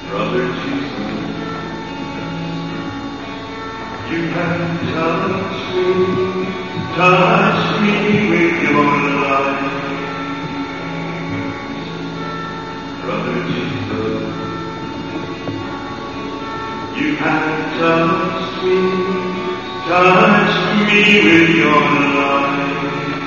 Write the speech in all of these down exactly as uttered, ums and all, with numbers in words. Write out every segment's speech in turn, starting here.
Brother Jesus, you have touched me, touched me with your light. Brother Jesus, you have touched me, touched me with your light.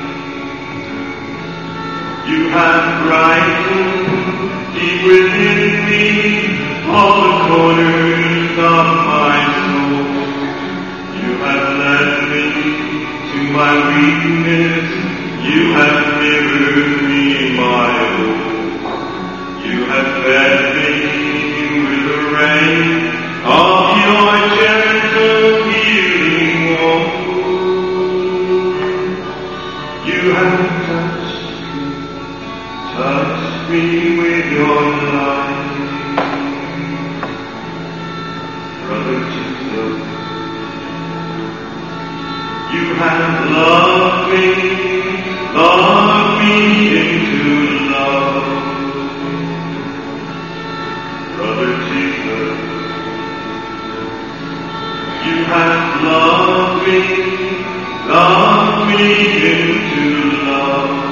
You have brightened deep within me all the corners of my soul. You have led me to my weakness. You have mirrored me my hope. You have fed me with the rain of your gentle healing warmth. You have touched me, touched me with your light. Brother Jesus, you have loved me, loved me into love. Brother Jesus, you have loved me, loved me into love.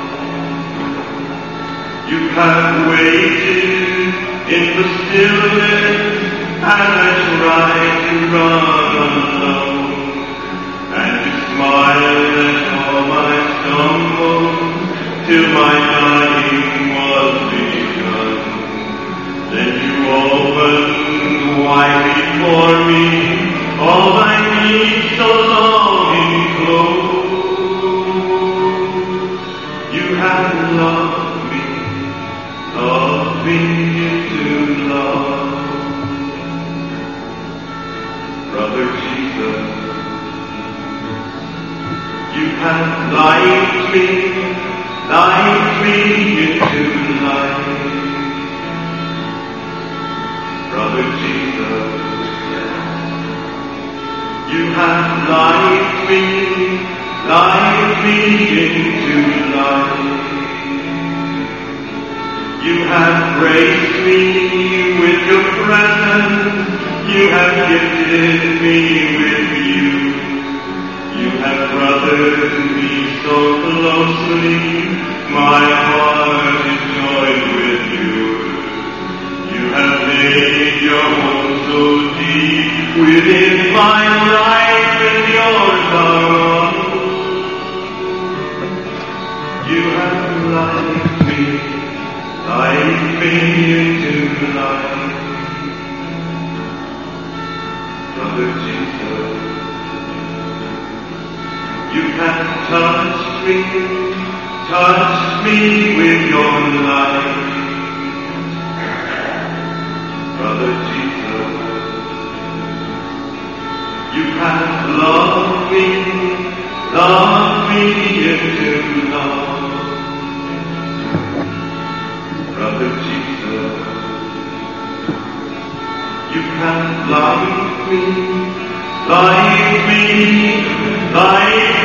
You have waited in the stillness as I tried to run alone, and you smiled at all my stumbles till my dying was begun. Then you opened wide before me all I need so long enclosed. You have loved me, loved me into love. Brother Jesus, you have lighted me, lighted me into life. Brother Jesus, you have lighted me, lighted me into life. You have graced me with your presence. You have gifted me with you. You have brothered me so closely. My heart is joined with yours. You have made your home so deep within my life, and yours are all. You have lighted me, lighted me into life. Brother Jesus, you have touched me, touched me with your light. Brother Jesus, you have loved me, loved me into love. Brother Jesus, you have lighted me, lighted me, lighted